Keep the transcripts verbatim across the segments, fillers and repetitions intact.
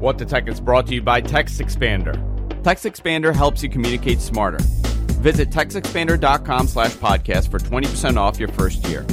What the Tech is brought to you by TextExpander. TextExpander helps you communicate smarter. Visit TextExpander.com slash podcast for twenty percent off your first year.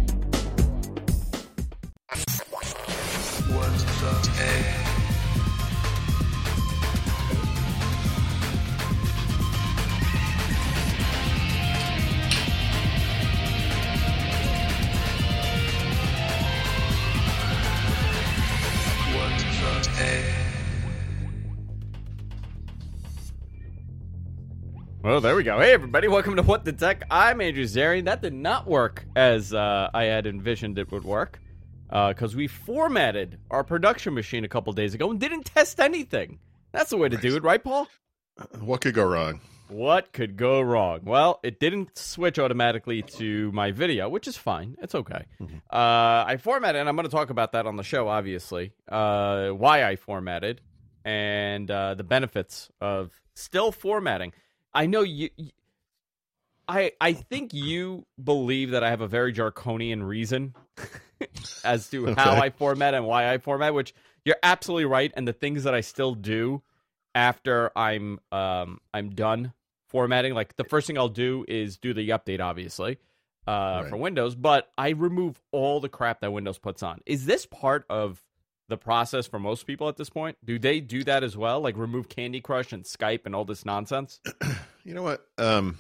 Well, there we go. Hey, everybody. Welcome to What the Tech. I'm Andrew Zarian. That did not work as uh, I had envisioned it would work because uh, we formatted our production machine a couple days ago and didn't test anything. That's the way to do it, right, Paul? What could go wrong? What could go wrong? Well, it didn't switch automatically to my video, which is fine. It's okay. Mm-hmm. Uh, I formatted, and I'm going to talk about that on the show, obviously, uh, why I formatted and uh, the benefits of still formatting. I know you, you I I think you believe that I have a very draconian reason as to okay. how I format and why I format, which you're absolutely right. And the things that I still do after I'm um I'm done formatting, like the first thing I'll do is do the update, obviously, uh, right. for Windows, but I remove all the crap that Windows puts on. Is this part of the process for most people at this point? Do they do that as well? Like remove Candy Crush and Skype and all this nonsense? You know what? Um,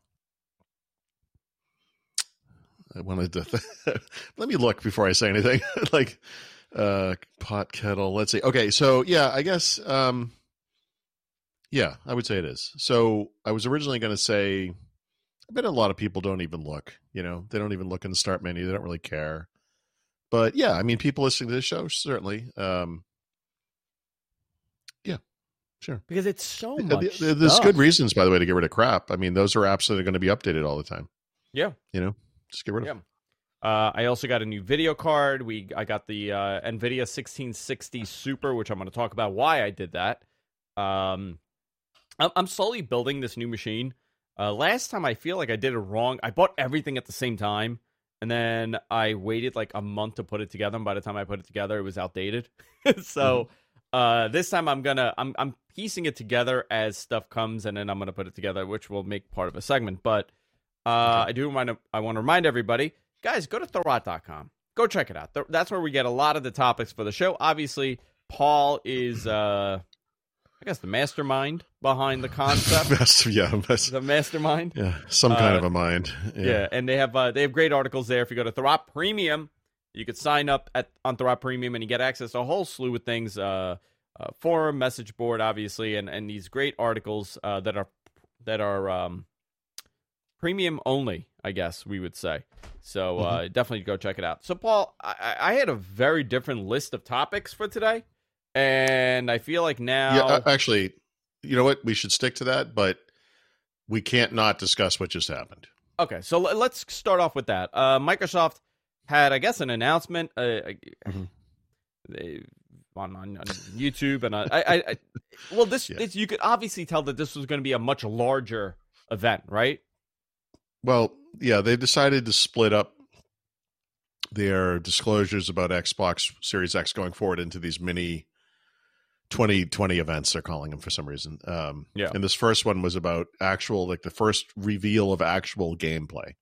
I wanted to, th- let me look before I say anything. like uh, pot kettle. Let's see. Okay. So yeah, I guess, um, yeah, I would say it is. So I was originally going to say, I bet a lot of people don't even look, you know, they don't even look in the start menu. They don't really care. But yeah, I mean, people listening to this show, certainly. Um, yeah, sure. Because it's so much yeah, There's stuff. good reasons, by the way, to get rid of crap. I mean, those are apps that are going to be updated all the time. Yeah. You know, just get rid of yeah. them. Uh, I also got a new video card. We I got the uh, NVIDIA sixteen sixty Super, which I'm going to talk about why I did that. Um, I'm, I'm slowly building this new machine. Uh, last time, I feel like I did it wrong. I bought everything at the same time. And then I waited like a month to put it together. And by the time I put it together, it was outdated. so mm-hmm. uh, this time I'm gonna I'm I'm piecing it together as stuff comes, and then I'm gonna put it together, which will make part of a segment. But uh, I do remind I want to remind everybody, guys, go to Thurrott dot com. Go check it out. That's where we get a lot of the topics for the show. Obviously, Paul is uh, I guess the mastermind behind the concept. Master, yeah, master, the mastermind. Yeah, some kind uh, of a mind. Yeah, yeah and they have uh, they have great articles there. If you go to Thurrott Premium, you could sign up at on Thurrott Premium, and you get access to a whole slew of things, uh, uh, forum, message board, obviously, and, and these great articles uh, that are that are um, premium only, I guess we would say. So uh, mm-hmm. definitely go check it out. So, Paul, I, I had a very different list of topics for today. And I feel like now... Yeah, actually, you know what? We should stick to that, but we can't not discuss what just happened. Okay, so let's start off with that. Uh, Microsoft had, I guess, an announcement uh, mm-hmm. they, on, on, on YouTube. and uh, I, I, I Well, this, yeah. this you could obviously tell that this was going to be a much larger event, right? Well, yeah, they decided to split up their disclosures about Xbox Series X going forward into these mini... twenty twenty events, they're calling them for some reason. Um, yeah. And this first one was about actual, like the first reveal of actual gameplay.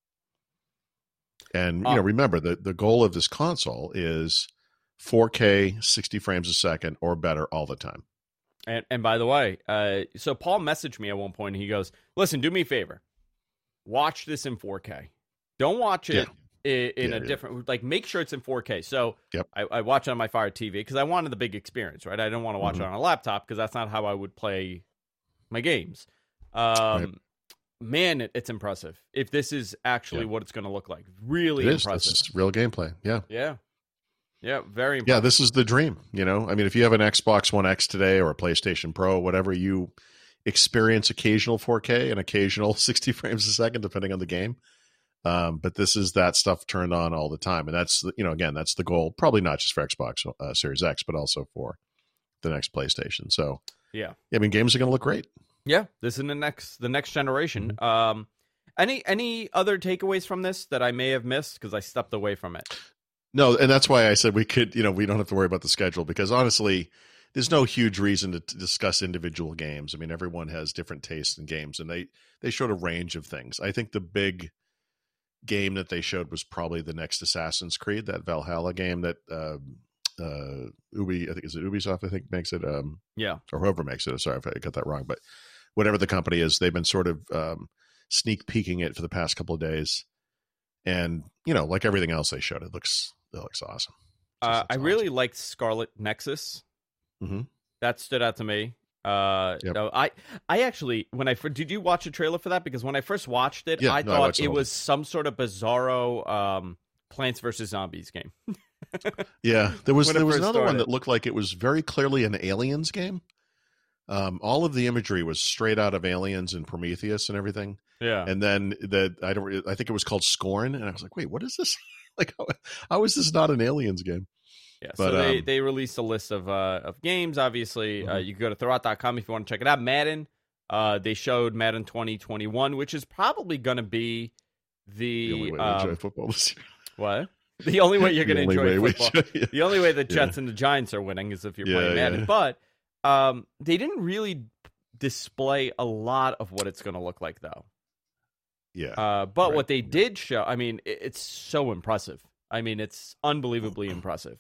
And, you oh. know, remember, the, the goal of this console is four K, sixty frames a second or better all the time. And and by the way, uh, so Paul messaged me at one point, and he goes, listen, do me a favor. Watch this in four K. Don't watch it. Yeah. In, in yeah, a yeah. different, like, make sure it's in four K. So yep. I, I watch it on my Fire T V because I wanted the big experience, right? I didn't want to watch mm-hmm. it on a laptop because that's not how I would play my games. Um, right. Man, it, it's impressive. If this is actually yeah. what it's going to look like, really it impressive. This is real gameplay. Yeah, yeah, yeah, very impressive. Yeah, this is the dream. You know, I mean, if you have an Xbox One X today or a PlayStation Pro, whatever, you experience occasional four K and occasional sixty frames a second, depending on the game. Um, but this is that stuff turned on all the time. And that's, you know, again, that's the goal, probably not just for Xbox uh, Series X, but also for the next PlayStation. So, yeah, I mean, games are going to look great. Yeah, this is the next, the next generation. Mm-hmm. Um, any, any other takeaways from this that I may have missed because I stepped away from it? No. And that's why I said we could, you know, we don't have to worry about the schedule because honestly, there's no huge reason to, to discuss individual games. I mean, everyone has different tastes in games, and they they showed a range of things. I think the big game that they showed was probably the next Assassin's Creed, that Valhalla game that uh, uh, Ubi, I think is it Ubisoft, I think makes it, um, yeah, or whoever makes it. Sorry if I got that wrong, but whatever the company is, they've been sort of um, sneak peeking it for the past couple of days, and you know, like everything else they showed, it looks it looks awesome. It Uh, looks I awesome. really liked Scarlet Nexus. Mm-hmm. That stood out to me. Uh, Yep. no, I, I actually, when I fir- did you watch a trailer for that? Because when I first watched it, Yeah, I no, I thought watched the it whole was some sort of bizarro um, Plants versus Zombies game. Yeah, there was When it there was first another one started. that looked like it was very clearly an Aliens game. Um, all of the imagery was straight out of Aliens and Prometheus and everything. Yeah, And then the I don't I think it was called Scorn, and I was like, wait, what is this? Like, how, how is this not an Aliens game? yeah. But, so they, um, they released a list of uh, of games. Obviously, uh, Mhm. you can go to thurrott dot com if you want to check it out. Madden. Uh, they showed Madden twenty twenty-one, which is probably going to be the, The only way to um, enjoy football this year. what? The only way you're The going to only way enjoy we football. should- yeah. The only way the Yeah. Jets and the Giants are winning is if you're Yeah, playing Madden. yeah. But um, they didn't really display a lot of what it's going to look like, though. Yeah. Uh, but Right. what they did show, I mean, it, it's so impressive. I mean, it's unbelievably impressive.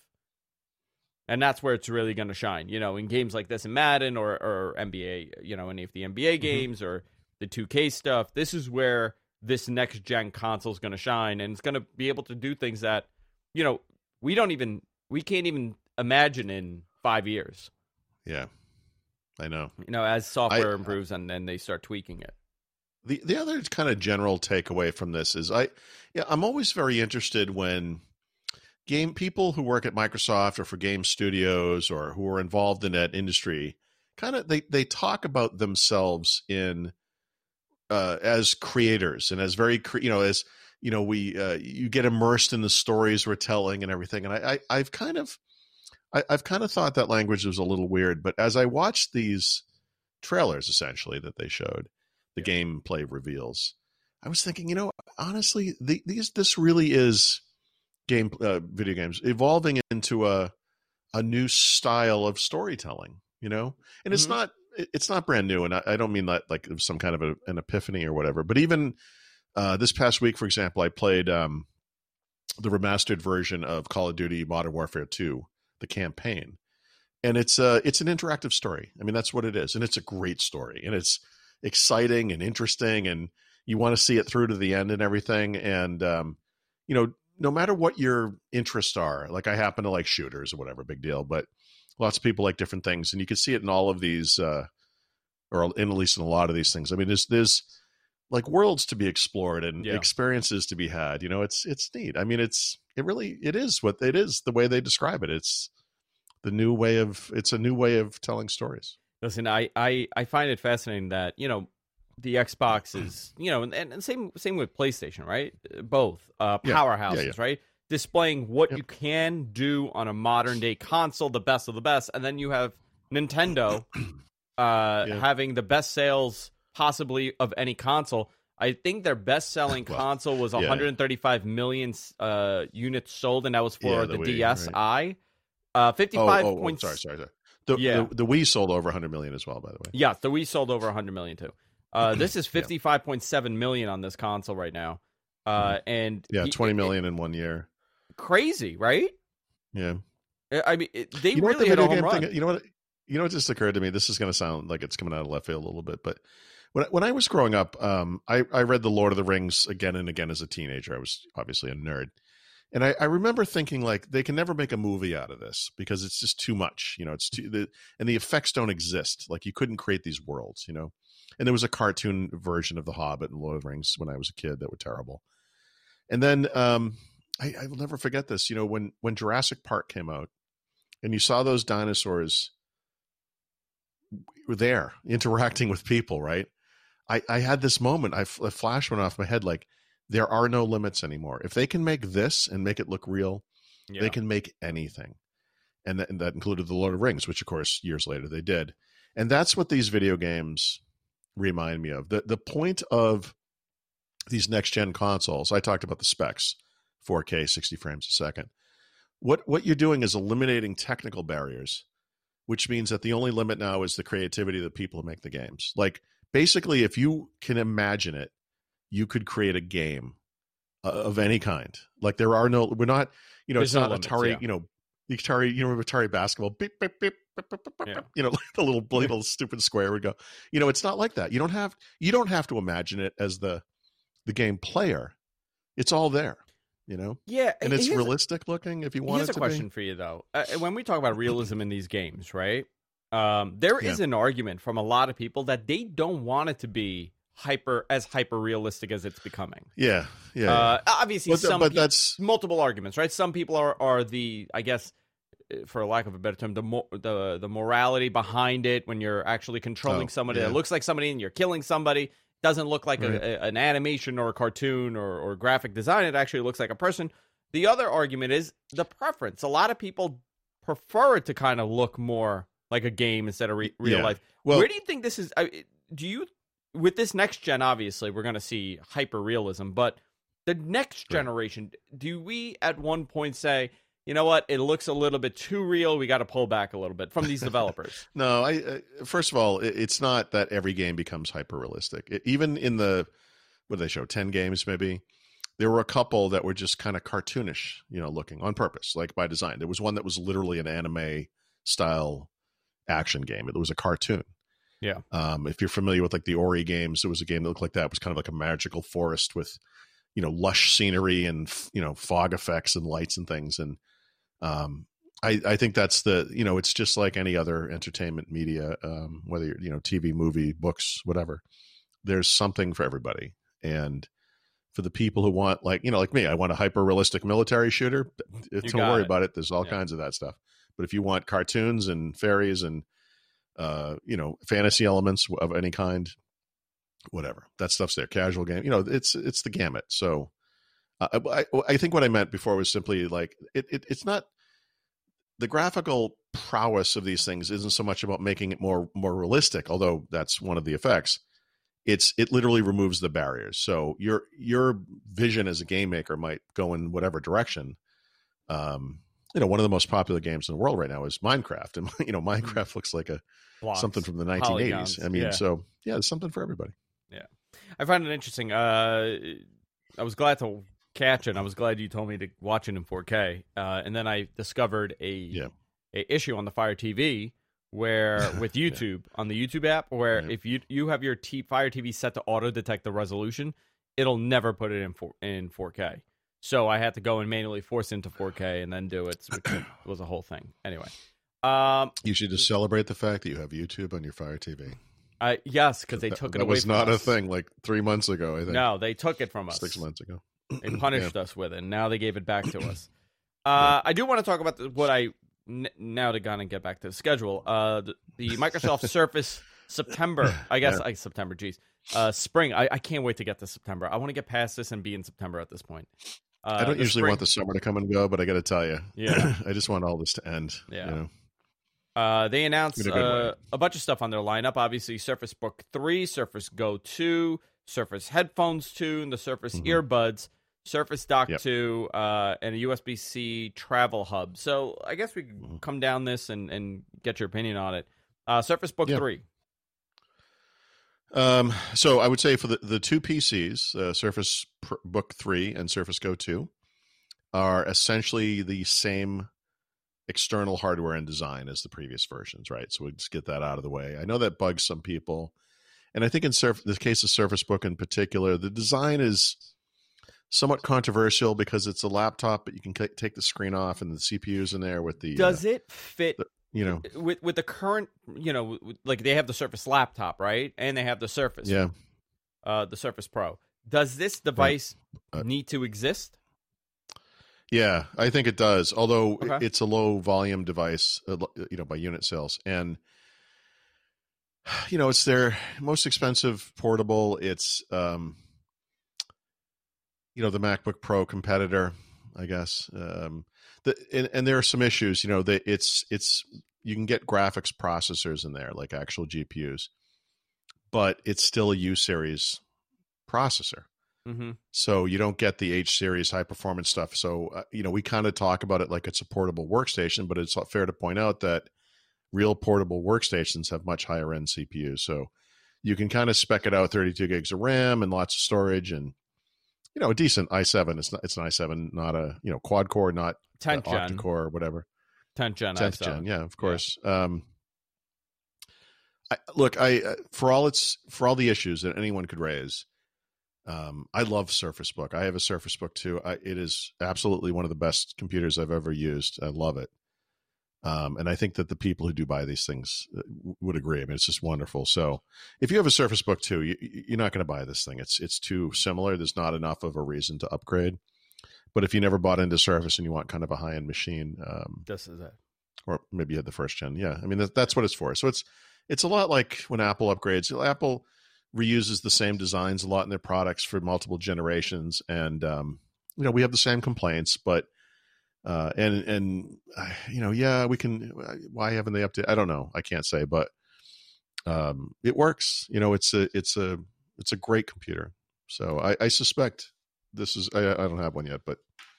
And that's where it's really going to shine, you know, in games like this in Madden or, or N B A, you know, any of the N B A games or the two K stuff. This is where this next gen console is going to shine, and it's going to be able to do things that, you know, we don't even, we can't even imagine in five years, Yeah. I know. you know, as software I- improves and then they start tweaking it. The the other kind of general takeaway from this is I yeah, I'm always very interested when game people who work at Microsoft or for game studios or who are involved in that industry kind of they they talk about themselves in uh as creators and as very cre- you know as you know we uh, you get immersed in the stories we're telling and everything, and I, I I've kind of I, I've kind of thought that language was a little weird, but as I watched these trailers essentially that they showed, the Yeah. gameplay reveals, I was thinking, you know, honestly, the, these this really is game uh, video games evolving into a a new style of storytelling, you know, and it's Mhm. not it- it's not brand new, and I, I don't mean that like it was some kind of a, an epiphany or whatever, but even uh, this past week, for example, I played um, the remastered version of Call of Duty Modern Warfare two, the campaign, and it's uh it's an interactive story. I mean, that's what it is, and it's a great story, and it's exciting and interesting, and you want to see it through to the end and everything. And um, you know, no matter what your interests are, like I happen to like shooters or whatever, big deal, but lots of people like different things, and you can see it in all of these, uh, or in at least in a lot of these things. I mean, there's there's like worlds to be explored and Yeah. experiences to be had. You know, it's it's neat. I mean, it's it really it is what it is. The way they describe it, it's the new way of it's a new way of telling stories. Listen, I, I, I find it fascinating that, you know, the Xbox is, you know, and, and same same with PlayStation, right? Both uh, Yeah. powerhouses, Yeah, yeah. right? Displaying what Yep. you can do on a modern day console, the best of the best, and then you have Nintendo uh, Yeah. having the best sales possibly of any console. I think their best selling Well, console was yeah. one hundred thirty-five million uh, units sold, and that was for Yeah, the, the Wii, D S I. Uh, Oh, fifty-five oh, oh, points. sorry, sorry, sorry. The, Yeah. the the Wii sold over one hundred million as well, by the way. Yeah, the Wii sold over one hundred million too. Uh, this is fifty-five point seven million on this console right now. Uh, and Yeah, y- twenty it- million in one year. crazy, right? Yeah. I I mean, it, they You know what really the hit a video home game run. thing? You know what? You know what just occurred to me? This is going to sound like it's coming out of left field a little bit, but when when I was growing up, um, I I read the Lord of the Rings again and again as a teenager. I was obviously a nerd, and I, I remember thinking like they can never make a movie out of this because it's just too much. You know, it's too the and the effects don't exist. Like you couldn't create these worlds. You know, and there was a cartoon version of The Hobbit and Lord of the Rings when I was a kid that were terrible. And then um, I, I will never forget this. You know, when when Jurassic Park came out, and you saw those dinosaurs were there interacting with people, right? I, I had this moment, I, a flash went off my head like, there are no limits anymore. If they can make this and make it look real, Yeah. they can make anything. And that, and that included the Lord of the Rings, which of course years later they did. And that's what these video games remind me of. The the point of these next gen consoles, I talked about the specs, four K, sixty frames a second. What what you're doing is eliminating technical barriers which means that the only limit now is the creativity of the people who make the games. Like, basically, if you can imagine it, you could create a game uh, of any kind. Like, there are no, we're not, you know, There's it's no not limits, Atari, yeah. you know, the Atari, you know, Atari basketball, beep, beep, beep, beep, beep, beep, Yeah. beep, you know, like the little, little stupid square would go. You know, it's not like that. You don't have, you don't have to imagine it as the, the game player. It's all there, you know? Yeah. And it's here's- realistic looking if you want Here's it a to question be. for you, though. Uh, when we talk about realism in these games, right? Um, there Yeah. is an argument from a lot of people that they don't want it to be hyper as hyper realistic as it's becoming. Yeah. Yeah. Uh, obviously, but th- some but peop- that's, multiple arguments, right? Some people are are the, I guess, uh, for lack of a better term, the mo- the the morality behind it when you're actually controlling Oh, somebody yeah. that looks like somebody and you're killing somebody. Doesn't look like Right. a, a, an animation or a cartoon or, or graphic design. It actually looks like a person. The other argument is the preference. A lot of people prefer it to kind of look more like a game instead of re- real Yeah. life. well, Where do you think this is? I- Do you, with this next gen, obviously, we're going to see hyper realism, but the next Right. generation, do we at one point say, you know what, it looks a little bit too real, we got to pull back a little bit from these developers? no, I, uh, first of all, it, it's not that every game becomes hyper realistic. It, even in the, what did they show? ten games, maybe. There were a couple that were just kind of cartoonish, you know, looking on purpose, like by design. There was one that was literally an anime style action game. It was a cartoon. Yeah. Um, if you're familiar with like the Ori games, there was a game that looked like that. It was kind of like a magical forest with, you know, lush scenery and, you know, fog effects and lights and things. And um, I, I think that's the, you know, it's just like any other entertainment media, um, whether you're, you know, T V, movie, books, whatever. There's something for everybody. And for the people who want, like, you know, like me, I want a hyper realistic military shooter. Don't got worry it. about it. There's all Yeah. kinds of that stuff. But if you want cartoons and fairies and, uh, you know, fantasy elements of any kind, whatever, that stuff's there. Casual game, you know, it's it's the gamut. So uh, I, I think what I meant before was simply like it, it. It's not the graphical prowess of these things isn't so much about making it more more realistic, although that's one of the effects. It's it literally removes the barriers. So your your vision as a game maker might go in whatever direction. Um, you know, one of the most popular games in the world right now is Minecraft, and you know, Minecraft looks like a Blocks, something from the nineteen eighties. polygons, I mean, yeah. so yeah, there's something for everybody. I find it interesting. Uh, I was glad to catch it. I was glad you told me to watch it in four K. Uh, and then I discovered a, Yeah. a issue on the Fire T V where with YouTube on the YouTube app, where Right. if you you have your T- Fire T V set to auto detect the resolution, it'll never put it in four, in four K. So I had to go and manually force it into four K and then do it, which was a whole thing. Anyway, um, You should just celebrate the fact that you have YouTube on your Fire T V. I yes, because they That- took it that away. was from not us. a thing like three months ago. I think No, they took it from us. six months ago. They punished us with it, and now they gave it back to us. Uh, I do want to talk about the, what I n- now to kind of get back to the schedule. Uh, the, the Microsoft Surface September, I guess, Yeah. I, September, geez, uh, spring. I, I can't wait to get to September. I want to get past this and be in September at this point. Uh, I don't the usually spring- want the summer to come and go, but I got to tell you, Yeah. I just want all this to end. Yeah. You know? Uh, they announced In a good uh, way. a bunch of stuff on their lineup. Obviously, Surface Book three, Surface Go two, Surface Headphones two, and the Surface Mhm. Earbuds, Surface Dock Yep. two, uh, and a U S B C travel hub. So I guess we could Mhm. come down this and, and get your opinion on it. Uh, Surface Book Yeah. three. Um, so I would say for the, the two P Cs, uh, Surface Pr- Book three and Surface Go two, are essentially the same external hardware and design as the previous versions, right? So we just get that out of the way. I know that bugs some people. And I think in Surf- the case of Surface Book in particular, the design is somewhat controversial because it's a laptop, but you can c- take the screen off and the C P U's in there with the, Does uh, it fit you know, with with the current? You know, with- like they have the Surface laptop, right? And they have the Surface, yeah. uh, the Surface Pro. Does this device Uh, need to exist? Yeah, I think it does. Although Okay. it's a low volume device, uh, you know, by unit sales, and you know, it's their most expensive portable. It's, um, you know, the MacBook Pro competitor, I guess. Um, the and, and there are some issues. You know, that it's it's you can get graphics processors in there, like actual G P Us, but it's still a U series processor. Mm-hmm. So you don't get the H series high performance stuff. So, uh, you know, we kind of talk about it like it's a portable workstation, but it's fair to point out that real portable workstations have much higher end C P Us. So you can kind of spec it out thirty-two gigs of RAM and lots of storage, and you know, a decent i seven. It's not, it's an i seven, not a, you know, quad core, not tenth gen, octa core or whatever. tenth gen, tenth gen, yeah, of course. Yeah. Um, I, look, I uh, for all its for all the issues that anyone could raise, um, I love Surface Book. I have a Surface Book too. I, it is absolutely one of the best computers I've ever used. I love it. Um, and I think that the people who do buy these things would agree. I mean, it's just wonderful. So if you have a Surface Book two, you, you're not going to buy this thing. It's it's too similar. There's not enough of a reason to upgrade. But if you never bought into Surface and you want kind of a high-end machine, um, this is it. Or maybe you had the first gen. Yeah, I mean, that, that's what it's for. So it's it's a lot like when Apple upgrades. Apple reuses the same designs a lot in their products for multiple generations. And, um, you know, we have the same complaints, but Uh, and, and, uh, you know, yeah, we can, why haven't they updated? I don't know. I can't say, but, um, it works, you know, it's a, it's a, it's a great computer. So I, I suspect this is, I, I don't have one yet, but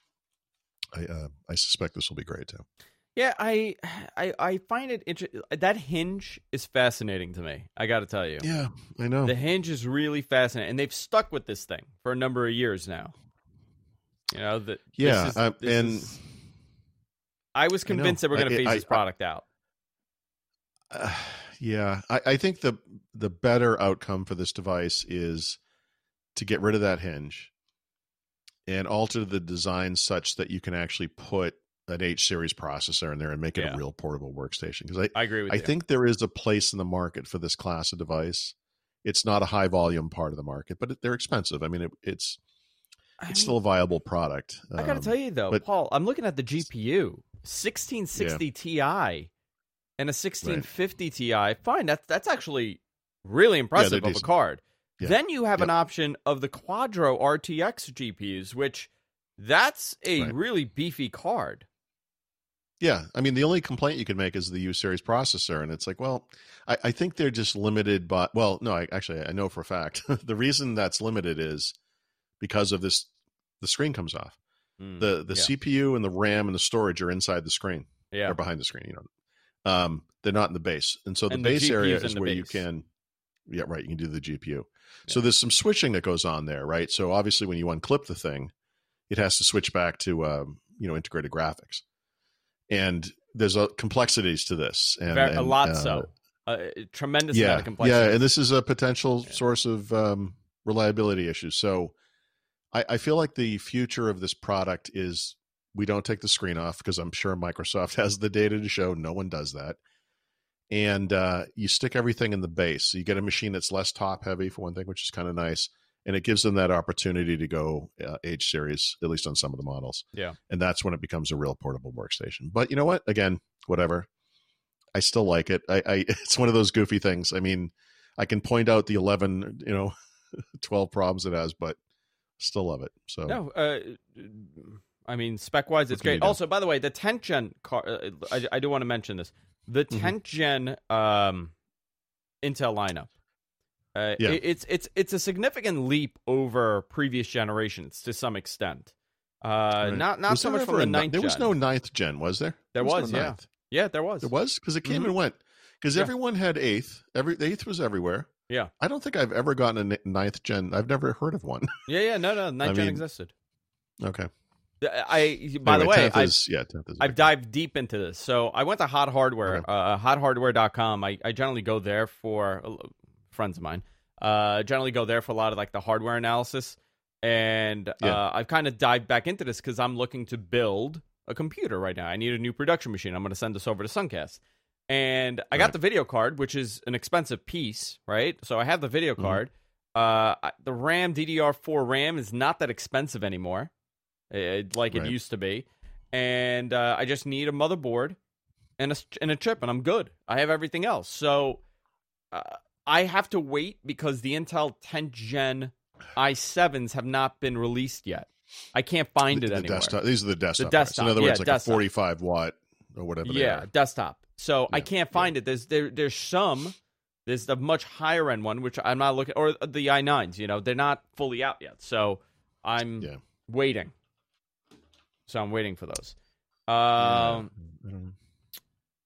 I, uh, I suspect this will be great too. Yeah. I, I, I find it interesting. That hinge is fascinating to me. I got to tell you. Yeah, I know. The hinge is really fascinating, and they've stuck with this thing for a number of years now. You know, that, yeah. This is, uh, this and, is, I was convinced that we're going to phase I, this product out. Uh, yeah, I, I think the the better outcome for this device is to get rid of that hinge and alter the design such that you can actually put an H series processor in there and make it Yeah. a real portable workstation. Because I, I agree with I you. think there is a place in the market for this class of device. It's not a high volume part of the market, but it, they're expensive. I mean, it, it's I it's mean, still a viable product. I got to Um, tell you, though, but- Paul, I'm looking at the G P U. sixteen sixty Ti and a sixteen fifty Ti. Fine, that's that's actually really impressive they're of a decent. card. Yeah. Then you have Yep. an option of the Quadro R T X G P Us, which that's a Right. really beefy card. Yeah, I mean, the only complaint you can make is the U series processor, and it's like, well, I, I think they're just limited by. Well, no, I, actually, I know for a fact the reason that's limited is because of this. The screen comes off. Mm, the The yeah. C P U and the RAM and the storage are inside the screen Yeah. or behind the screen. You know, um, they're not in the base, and so the And the base G P U's area in is the where you base. can. Yeah, right. You can do the G P U. So Yeah. there's some switching that goes on there, right? So obviously, when you unclip the thing, it has to switch back to um, you know integrated graphics, and there's a complexities to this, and, Very- a and, lot uh, so. A tremendous yeah, amount of complexity. yeah, and this is a potential Yeah. source of um, reliability issues. So I, I feel like the future of this product is we don't take the screen off because I'm sure Microsoft has the data to show no one does that. And uh, you stick everything in the base. So you get a machine that's less top heavy for one thing, which is kind of nice. And it gives them that opportunity to go uh, H series, at least on some of the models. Yeah. And that's when it becomes a real portable workstation. But you know what? Again, whatever. I still like it. I, I it's one of those goofy things. I mean, I can point out the eleven, you know, twelve problems it has, but still love it. So No, uh, I mean, spec wise, it's What can you great. do? Also, by the way, the tenth gen car. Uh, I, I do want to mention this. The Mhm. tenth gen um, Intel lineup. Uh, Yeah. it, it's it's it's a significant leap over previous generations to some extent. Uh, Right. Not not Was so there much ever from the a ni- ninth. There was gen. no ninth gen, was there? There was was, no yeah. ninth. Yeah, there was. There was because it came Mhm. and went. Because Yeah. everyone had eighth. Every the eighth was everywhere. Yeah. I don't think I've ever gotten a ni- ninth gen. I've never heard of one. Yeah, yeah. No, no. Ninth I gen mean, existed. okay. I. By Anyway, the way, tenth I. is, yeah, tenth is. I've dived deep into this. So I went to Hot Hardware, Okay. uh, hot hardware dot com. I, I generally go there for uh, friends of mine. Uh, generally go there for a lot of like the hardware analysis. And uh, Yeah. I've kind of dived back into this because I'm looking to build a computer right now. I need a new production machine. I'm going to send this over to Suncast. And I got Right. the video card, which is an expensive piece, right? So I have the video Mhm. card. Uh, I- the RAM, D D R four RAM is not that expensive anymore, uh, like Right. it used to be. And uh, I just need a motherboard and a, and a chip, and I'm good. I have everything else. So uh, I have to wait because the Intel tenth gen i sevens have not been released yet. I can't find the, it the anywhere. desktop. These are the desktop. parts. desktop, In other yeah, words, like desktop. a forty-five watt or whatever. They Yeah, are. desktop. So I Yeah, can't find it. There's there there's some. There's the much higher end one, which I'm not looking, or the i nines. You know, they're not fully out yet. So I'm Yeah. waiting. So I'm waiting for those. Yeah. Um, I don't know.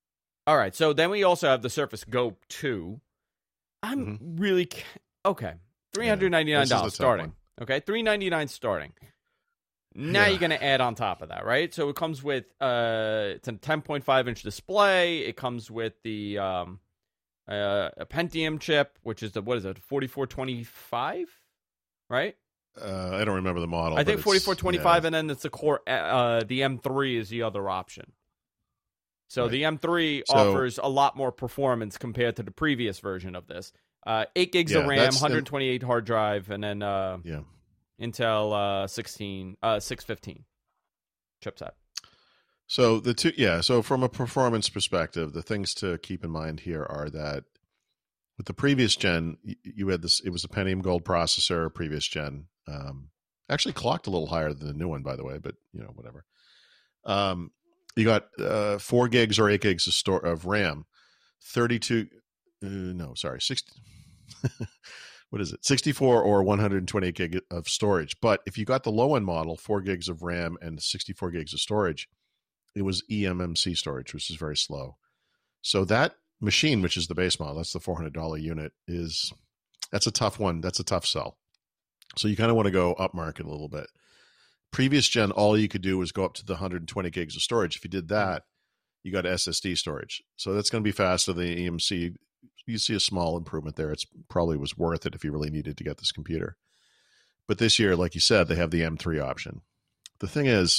All right. So then we also have the Surface Go two. I'm Mm-hmm. really okay. Three hundred ninety nine dollars Yeah, starting. Okay, three ninety nine starting. Now Yeah. you're going to add on top of that, right? So it comes with uh, it's a ten point five inch display. It comes with the um, uh, a Pentium chip, which is the what is it, forty-four twenty-five, right? Uh, I don't remember the model. I think but forty-four twenty-five, yeah. and then it's the core. Uh, the M three is the other option. So Right. the M three So- offers a lot more performance compared to the previous version of this. Uh, eight gigs Yeah, of RAM, that's- one hundred twenty-eight hard drive, and then uh, Yeah. Intel uh, sixteen, uh, six fifteen chipset. So the two, yeah. So from a performance perspective, the things to keep in mind here are that with the previous gen, y- you had this. It was a Pentium Gold processor. Previous gen, um, actually clocked a little higher than the new one, by the way. But you know, whatever. Um, you got uh, four gigs or eight gigs of store of RAM, thirty-two. Uh, no, sorry, sixty. What is it? sixty-four or one hundred twenty gig of storage. But if you got the low end model, four gigs of RAM and sixty-four gigs of storage, it was E M M C storage, which is very slow. So that machine, which is the base model, that's the four hundred dollars unit, is that's a tough one. That's a tough sell. So you kind of want to go upmarket a little bit. Previous gen, all you could do was go up to the one hundred twenty gigs of storage. If you did that, you got S S D storage. So that's going to be faster than the E M C. You see a small improvement there. It's probably was worth it if you really needed to get this computer. But this year, like you said, they have the M three option. The thing is,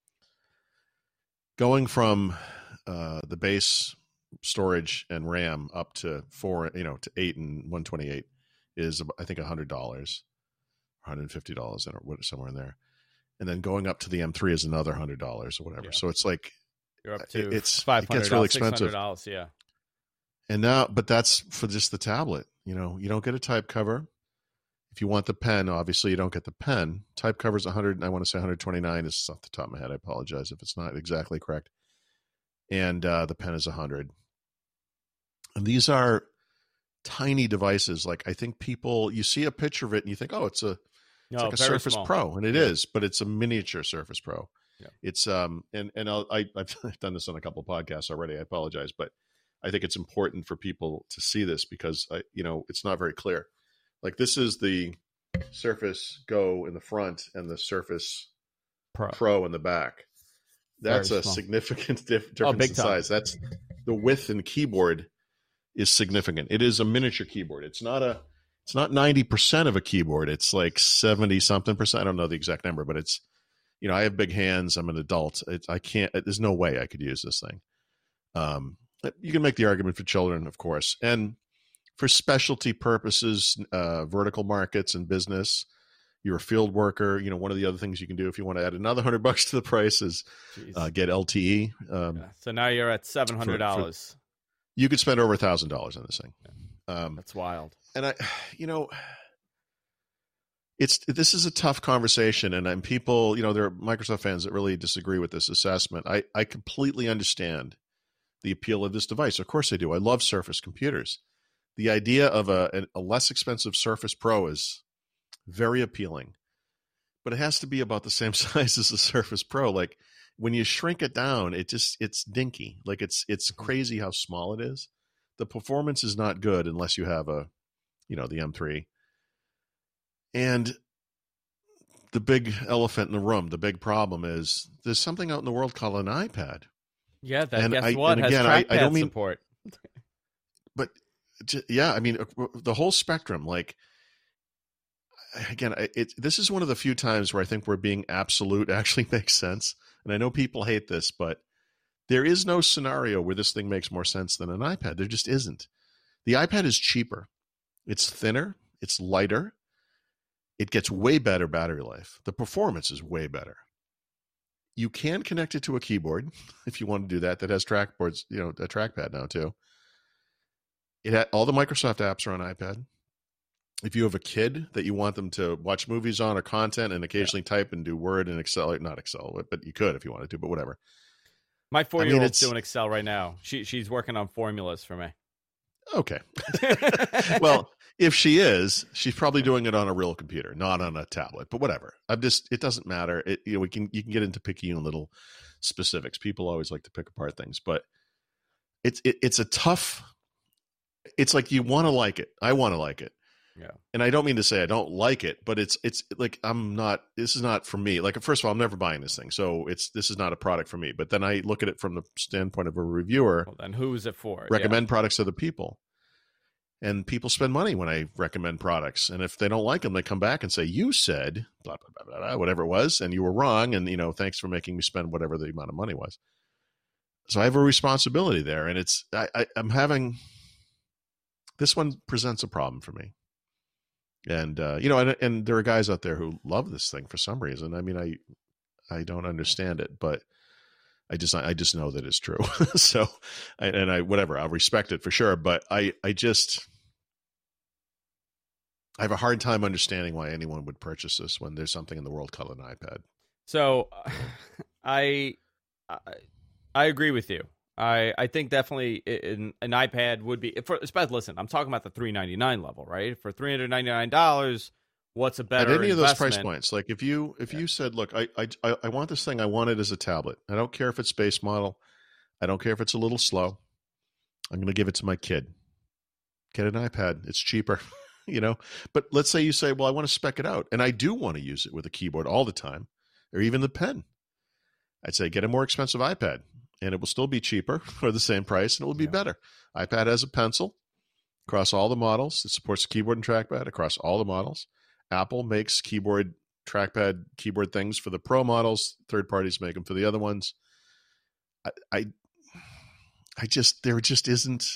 going from uh, the base storage and RAM up to four, you know, to eight and one twenty-eight is, I think, one hundred dollars, one hundred fifty dollars, or somewhere in there. And then going up to the M three is another one hundred dollars or whatever. Yeah. So it's like, You're up to it's five it hundred gets really dollars, six hundred expensive. dollars, yeah. And now, but that's for just the tablet. You know, you don't get a type cover. If you want the pen, obviously you don't get the pen. Type cover is one hundred, and I want to say one hundred twenty-nine is off the top of my head. I apologize if it's not exactly correct. And uh, the pen is one hundred. And these are tiny devices. Like, I think people, you see a picture of it and you think, oh, it's a, it's No, like a very Surface small. Pro, and it Yeah. is, but it's a miniature Surface Pro. Yeah. It's um, and and I'll, I I've done this on a couple of podcasts already. I apologize, but I think it's important for people to see this because I, you know, it's not very clear. Like, this is the Surface Go in the front and the Surface Pro. Pro in the back. That's Very a small. significant dif- Oh, difference big in time. size. That's the width in keyboard is significant. It is a miniature keyboard. It's not a. It's not ninety percent of a keyboard. It's like seventy something percent. I don't know the exact number, but it's, you know, I have big hands. I'm an adult. It, I can't. There's no way I could use this thing. Um, you can make the argument for children, of course, and for specialty purposes, uh, vertical markets and business. You're a field worker. You know, one of the other things you can do if you want to add another hundred bucks to the price is Jeez. uh, get L T E. Um, Yeah. So now you're at seven hundred dollars. You could spend over a thousand dollars on this thing. Um, That's wild. and I, you know, it's this is a tough conversation, and I'm people, you know, there are Microsoft fans that really disagree with this assessment. I, I completely understand the appeal of this device. Of course I do. I love Surface computers. The idea of a, a less expensive Surface Pro is very appealing, but it has to be about the same size as the Surface Pro. Like, when you shrink it down, it just, it's dinky. Like, it's, it's crazy how small it is. The performance is not good unless you have a, you know, the M three. And the big elephant in the room, the big problem is there's something out in the world called an iPad. Yeah, that And guess I- what and has again, I- trackpad I don't mean- support. But j- yeah, I mean, uh, the whole spectrum, like, again, I- it, this is one of the few times where I think we're being absolute actually makes sense. And I know people hate this, but there is no scenario where this thing makes more sense than an iPad. There just isn't. The iPad is cheaper. It's thinner. It's lighter. It gets way better battery life. The performance is way better. You can connect it to a keyboard if you want to do that. That has trackboards, you know, a trackpad now too. It had, all the Microsoft apps are on iPad. If you have a kid that you want them to watch movies on or content and occasionally yeah. type and do Word and Excel, not Excel, but you could if you wanted to, but whatever. My four-year-old's I mean, it's, doing Excel right now. She she's working on formulas for me. Okay. Well, if she is, she's probably doing it on a real computer, not on a tablet. But whatever. I'm just. It doesn't matter. It, you know, we can you can get into picky and little specifics. People always like to pick apart things, but it's it, it's a tough. It's like you want to like it. I want to like it. Yeah. And I don't mean to say I don't like it, but it's it's like I'm not. This is not for me. Like first of all, I'm never buying this thing, so it's this is not a product for me. But then I look at it from the standpoint of a reviewer. Well, then who is it for? Recommend yeah. products to the people, and people spend money when I recommend products. And if they don't like them, they come back and say, "You said blah blah blah blah, blah whatever it was, and you were wrong." And you know, thanks for making me spend whatever the amount of money was. So I have a responsibility there, and it's I, I, I'm having. This one presents a problem for me. And, uh, you know, and, and there are guys out there who love this thing for some reason. I mean, I, I don't understand it, but I just, I just know that it's true. so, and I, whatever, I'll respect it for sure. But I, I just, I have a hard time understanding why anyone would purchase this when there's something in the world called an iPad. So I, I, I agree with you. I, I think definitely an, an iPad would be for. Listen, I'm talking about the three ninety-nine level, right? For three hundred ninety-nine dollars, what's a better at any of those investment? price points? Like if you if yeah. you said, look, I, I I want this thing. I want it as a tablet. I don't care if it's base model. I don't care if it's a little slow. I'm going to give it to my kid. Get an iPad. It's cheaper, you know. But let's say you say, well, I want to spec it out, and I do want to use it with a keyboard all the time, or even the pen. I'd say get a more expensive iPad. And it will still be cheaper for the same price, and it will be yeah. better. iPad has a pencil across all the models. It supports keyboard and trackpad across all the models. Apple makes keyboard, trackpad, keyboard things for the Pro models. Third parties make them for the other ones. I, I, I just there just isn't.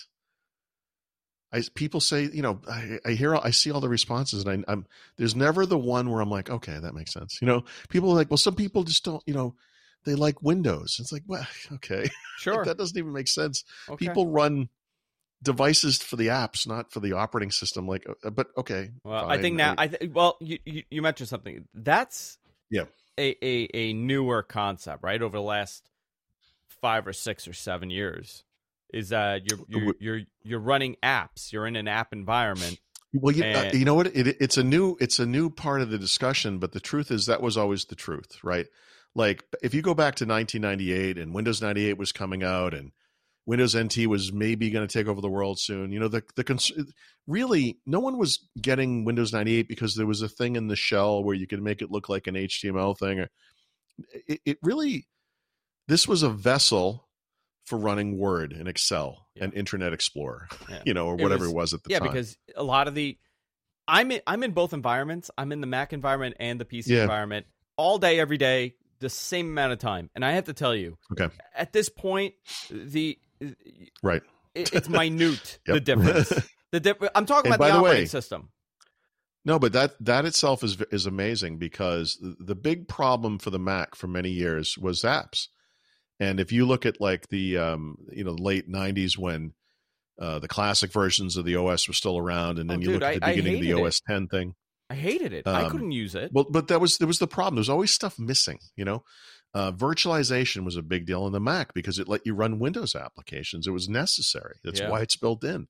I people say, you know, I, I hear, I see all the responses, and I, I'm there's never the one where I'm like, okay, that makes sense. You know, people are like, well, some people just don't, you know. They like Windows. It's like, well, okay. Sure. Like, that doesn't even make sense. Okay. People run devices for the apps, not for the operating system. Like, uh, but okay. Well, fine. I think now, I, I th- well, you, you, you mentioned something. That's yeah. a, a, a newer concept, right? Over the last five or six or seven years is that you're, you're, you're, you're running apps. You're in an app environment. Well, you, and- uh, you know what? It, it's a new, it's a new part of the discussion, but the truth is that was always the truth, right? Like if you go back to nineteen ninety-eight and Windows ninety-eight was coming out and Windows N T was maybe going to take over the world soon, you know, the the cons- really no one was getting Windows ninety-eight because there was a thing in the shell where you could make it look like an H T M L thing. Or it, it really, this was a vessel for running Word and Excel yeah. and Internet Explorer, yeah. you know, or whatever it was, it was at the yeah, time. Yeah, because a lot of the, I'm in, I'm in both environments. I'm in the Mac environment and the P C yeah. environment all day, every day. The same amount of time, and I have to tell you, okay. at this point, the right, it, it's minute the difference. The di- I'm talking and about the, the operating way, system. No, but that that itself is is amazing because the big problem for the Mac for many years was apps, and if you look at like the um, you know late nineties when uh, the classic versions of the O S were still around, and then oh, you dude, look at the I, beginning of the it. O S ten thing. I hated it. Um, I couldn't use it. Well, but that was there was the problem. There was always stuff missing. You know, uh, virtualization was a big deal in the Mac because it let you run Windows applications. It was necessary. That's yeah. why it's built in.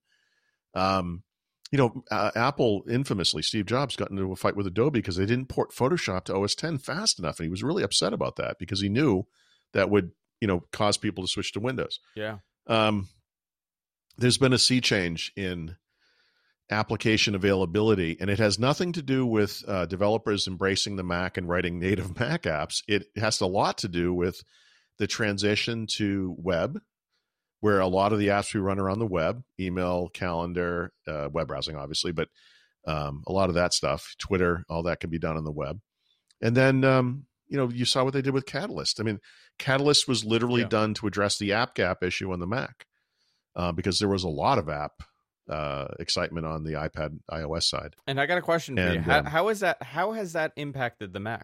Um, you know, uh, Apple infamously, Steve Jobs got into a fight with Adobe because they didn't port Photoshop to O S ten fast enough, and he was really upset about that because he knew that would you know cause people to switch to Windows. Yeah. Um, there's been a sea change in application availability, and it has nothing to do with uh, developers embracing the Mac and writing native Mac apps. It has a lot to do with the transition to web, where a lot of the apps we run are on the web, email, calendar, uh, web browsing, obviously, but um, a lot of that stuff, Twitter, all that can be done on the web. And then, um, you know, you saw what they did with Catalyst. I mean, Catalyst was literally yeah. done to address the app gap issue on the Mac uh, because there was a lot of app uh excitement on the iPad iOS side. And I got a question for and, you. How, um, how is that how has that impacted the Mac?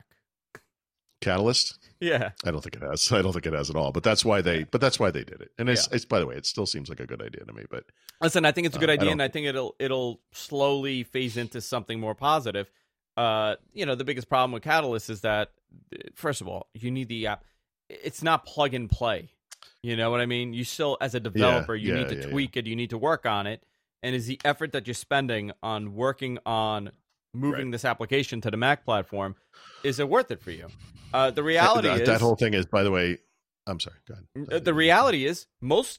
Catalyst? Yeah. I don't think it has. I don't think it has at all. But that's why they but that's why they did it. And it's, yeah. it's by the way, it still seems like a good idea to me. But listen, I think it's a good uh, idea, I and I think it'll it'll slowly phase into something more positive. Uh, you know, the biggest problem with Catalyst is that first of all, you need the app. It's not plug and play. You know what I mean? You still, as a developer, yeah, you yeah, need to yeah, tweak yeah. it. You need to work on it. And is the effort that you're spending on working on moving right. this application to the Mac platform, is it worth it for you? Uh, the reality that, is that whole thing is, by the way, I'm sorry. Go ahead. The reality is most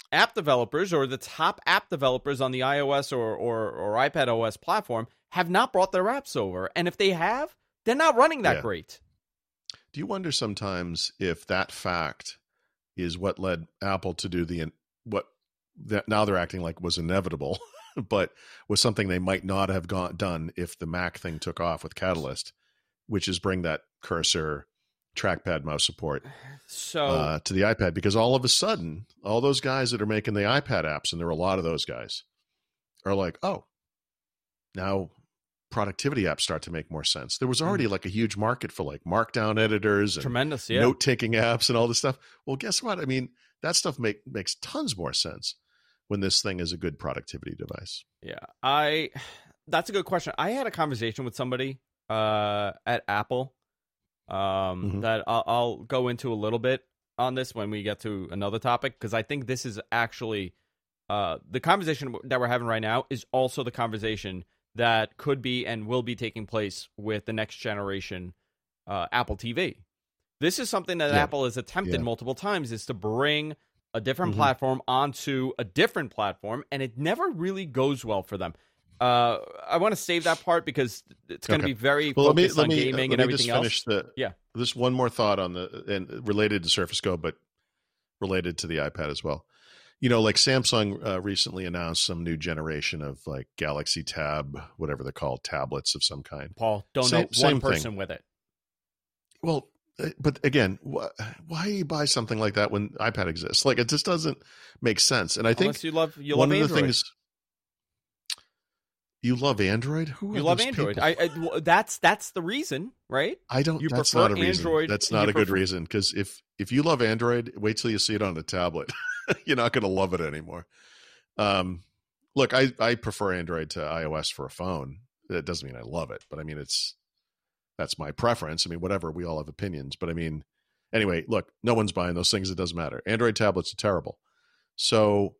app developers or the top app developers on the iOS or, or, or iPad O S platform have not brought their apps over. And if they have, they're not running that yeah. great. Do you wonder sometimes if that fact is what led Apple to do the what that now they're acting like was inevitable, but was something they might not have gone, done if the Mac thing took off with Catalyst, which is bring that cursor, trackpad, mouse support so uh, to the iPad? Because all of a sudden, all those guys that are making the iPad apps, and there are a lot of those guys, are like, oh, now productivity apps start to make more sense. There was already like a huge market for like markdown editors and tremendous, yeah. note-taking apps and all this stuff. Well, guess what? I mean, that stuff make, makes tons more sense when this thing is a good productivity device. Yeah, I. That's a good question. I had a conversation with somebody uh, at Apple um, mm-hmm. that I'll, I'll go into a little bit on this when we get to another topic, because I think this is actually uh, the conversation that we're having right now is also the conversation that could be and will be taking place with the next generation uh, Apple T V. This is something that yeah. Apple has attempted yeah. multiple times, is to bring a different mm-hmm. platform onto a different platform, and it never really goes well for them. Uh, I want to save that part because it's going to okay. be very well, focused let me, on let me, gaming uh, and everything let me just finish else. The, yeah. This one more thought on the and related to Surface Go, but related to the iPad as well. You know, like Samsung uh, recently announced some new generation of like Galaxy Tab, whatever they're called, tablets of some kind. Paul, don't same, know one same person thing. with it. Well, but again, wh- why you buy something like that when iPad exists? Like, it just doesn't make sense. And I think Unless you love you one love of the Android. things you love Android. Who you are love those Android? people? I, I that's that's the reason, right? I don't. You that's prefer not a reason. Android. That's not you a good prefer- reason, because if if you love Android, wait till you see it on a tablet. You're not going to love it anymore. Um, look, I, I prefer Android to iOS for a phone. That doesn't mean I love it, but I mean, it's, that's my preference. I mean, whatever, we all have opinions, but I mean, anyway, look, no one's buying those things. It doesn't matter. Android tablets are terrible. So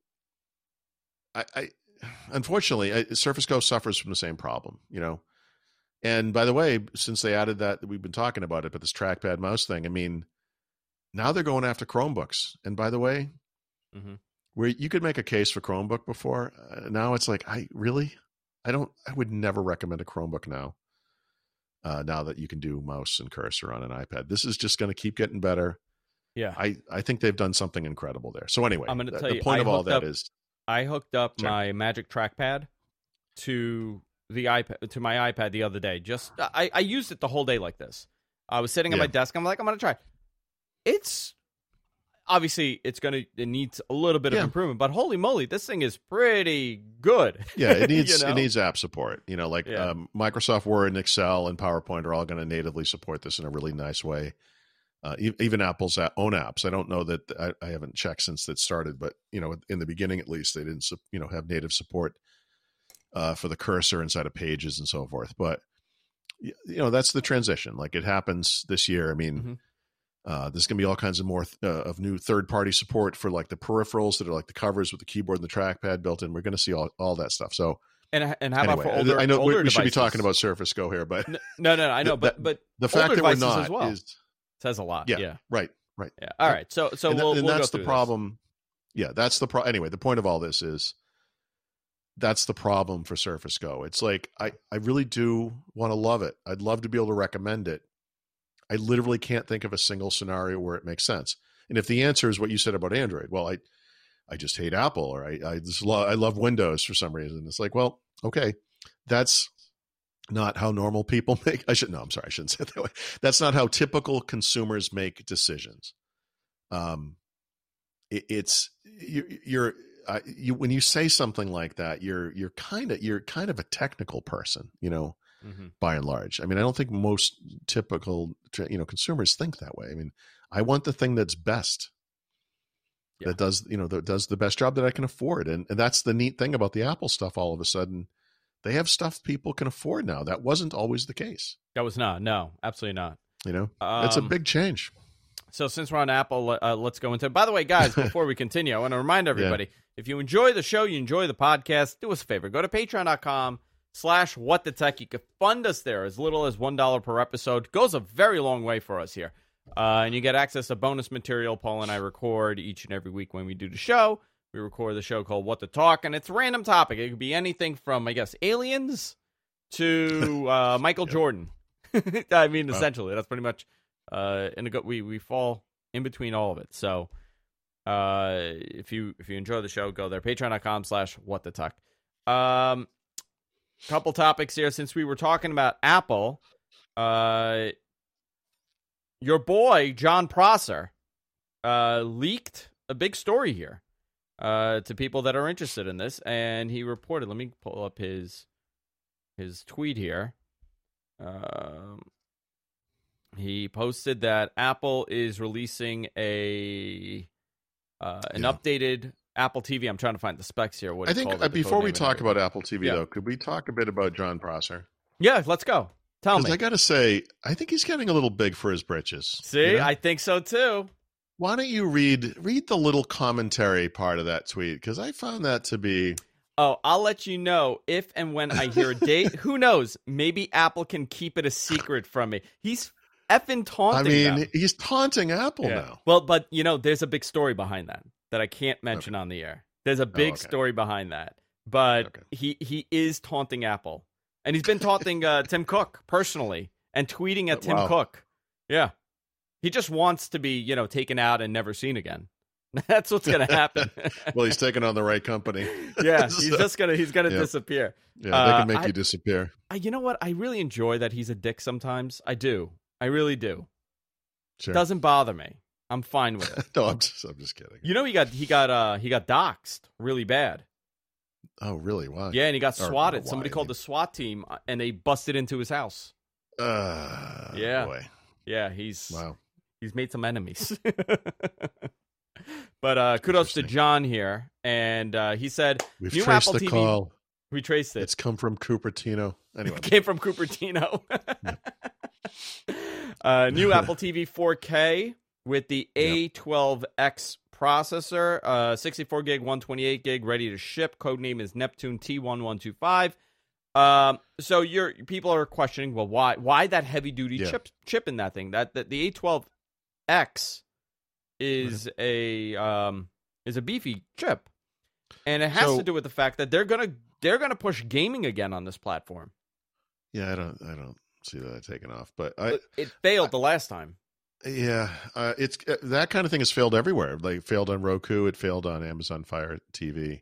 I, I unfortunately, I, Surface Go suffers from the same problem, you know? And by the way, since they added that, we've been talking about it, but this trackpad mouse thing, I mean, now they're going after Chromebooks. And by the way, mm-hmm. where you could make a case for Chromebook before, uh, now it's like, I really, I don't, I would never recommend a Chromebook now. Uh, now that you can do mouse and cursor on an iPad, this is just going to keep getting better. Yeah, I, I think they've done something incredible there. So anyway, I'm going to tell the you, point I of all up, that is, I hooked up sorry. my Magic Trackpad to the iPad to my iPad the other day. Just I, I used it the whole day like this. I was sitting at yeah. my desk. I'm like, I'm going to try. It's obviously it's going to it needs a little bit yeah. of improvement, but holy moly, this thing is pretty good. Yeah, it needs you know? it needs app support. You know, like yeah. um, Microsoft Word and Excel and PowerPoint are all going to natively support this in a really nice way. Uh, even Apple's own apps. I don't know that I, I haven't checked since it started, but you know, in the beginning at least, they didn't you know have native support uh, for the cursor inside of Pages and so forth. But you know, that's the transition. Like, it happens this year. I mean, mm-hmm. uh, there's going to be all kinds of more th- uh, of new third party support for like the peripherals that are like the covers with the keyboard and the trackpad built in. We're going to see all all that stuff. So. And and how anyway, about for older? I know older we, we should be devices? talking about Surface Go here, but no, no, no I know, but that, but the fact that we're devices not as well is says a lot. yeah, Yeah, right, right. Yeah. All right. So so and, we'll, and we'll that's go the through problem. This. Yeah, that's the pro. Anyway, the point of all this is that's the problem for Surface Go. It's like I I really do want to love it. I'd love to be able to recommend it. I literally can't think of a single scenario where it makes sense. And if the answer is what you said about Android, well, I I just hate Apple, or I I just love I love Windows for some reason. It's like, well, okay, that's not how normal people make. I should no, I'm sorry, I shouldn't say it that way. That's not how typical consumers make decisions. Um, it, it's you, you're uh, you when you say something like that, you're you're kind of you're kind of a technical person, you know. Mm-hmm. By and large, I mean, I don't think most typical you know consumers think that way. I mean, I want the thing that's best. Yeah. That does, you know, that does the best job that I can afford. And, and that's the neat thing about the Apple stuff. All of a sudden, they have stuff people can afford now. That wasn't always the case. That was not. No, absolutely not. You know, um, it's a big change. So since we're on Apple, uh, let's go into it. By the way, guys, before we continue, I want to remind everybody, yeah. if you enjoy the show, you enjoy the podcast, do us a favor. Go to patreon.com slash what the tech. You can fund us there as little as one dollar per episode. Goes a very long way for us here. Uh, and you get access to bonus material Paul and I record each and every week when we do the show. we record the show called What to Talk, and it's a random topic. It could be anything from, I guess, aliens to uh, Michael Yeah. Jordan. I mean, Wow. essentially, that's pretty much uh, in a go- we we fall in between all of it. So, uh, if you if you enjoy the show, go there. Patreon dot com slash What to Talk. Um, couple topics here since we were talking about Apple. Uh, your boy John Prosser uh, leaked a big story here uh, to people that are interested in this, and he reported. Let me pull up his his tweet here. Um, he posted that Apple is releasing a uh, an Yeah. updated Apple T V. I'm trying to find the specs here. What I he think called uh, it, the before code we name and talk everything. about Apple T V, Yeah. though, could we talk a bit about John Prosser? Yeah, let's go. Tell Because me. I got to say, I think he's getting a little big for his britches. See, you know? I think so too. Why don't you read read the little commentary part of that tweet? Because I found that to be Oh, I'll let you know if and when I hear a date. Who knows? Maybe Apple can keep it a secret from me. He's effing I taunting mean, them. he's taunting Apple Yeah. now. Well, but you know, there's a big story behind that that I can't mention on the air. There's a big okay. story behind that, but Okay. he he is taunting Apple, and he's been taunting uh, Tim Cook personally and tweeting at Tim Wow. Cook. Yeah, he just wants to be you know taken out and never seen again. That's what's gonna happen. Well, he's taking on the right company. Yeah, he's So, just gonna he's gonna yeah. disappear. yeah, they uh, can make I- you disappear. I, you know what? I really enjoy that he's a dick sometimes. I do. I really do. Sure. Doesn't bother me. I'm fine with it. no, I'm just, I'm just kidding. You know, he got he got uh he got doxxed really bad. Oh, really? Why? Yeah, and he got Or, swatted. why? Somebody called the SWAT team, uh, and they busted into his house. Uh, Yeah. Boy. Yeah, he's Wow. he's made some enemies. But uh, kudos to Interesting. John here, and uh, he said We've new traced Apple the T V. call. We traced it. It's come from Cupertino. Anyway. Came from Cupertino. uh, new Apple T V four K with the A twelve X processor, uh, sixty-four gig, one twenty-eight gig, ready to ship. Codename is Neptune T one one two five. Um, so you're people are questioning, well, why why that heavy duty Yeah. chip chip in that thing? That, that the A twelve X is a um is a beefy chip, and it has So- to do with the fact that they're gonna they're gonna push gaming again on this platform. Yeah, I don't, I don't see that taking off, but I, It, it failed the last time. yeah, uh, it's uh, that kind of thing has failed everywhere. Like it failed on Roku, it failed on Amazon Fire T V.